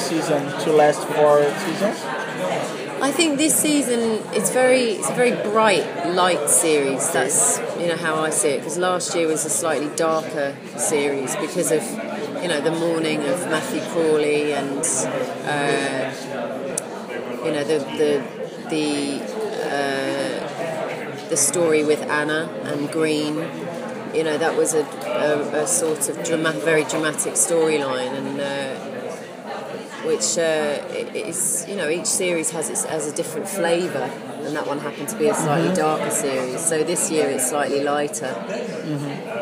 season to last 4 seasons? I think this season it's a very bright, light series. That's how I see it. Because last year was a slightly darker series because of the mourning of Matthew Crawley and the story with Anna and Green. That was a sort of very dramatic storyline, and which is each series has a different flavour, and that one happened to be a slightly darker series. So this year it's slightly lighter. Mm-hmm.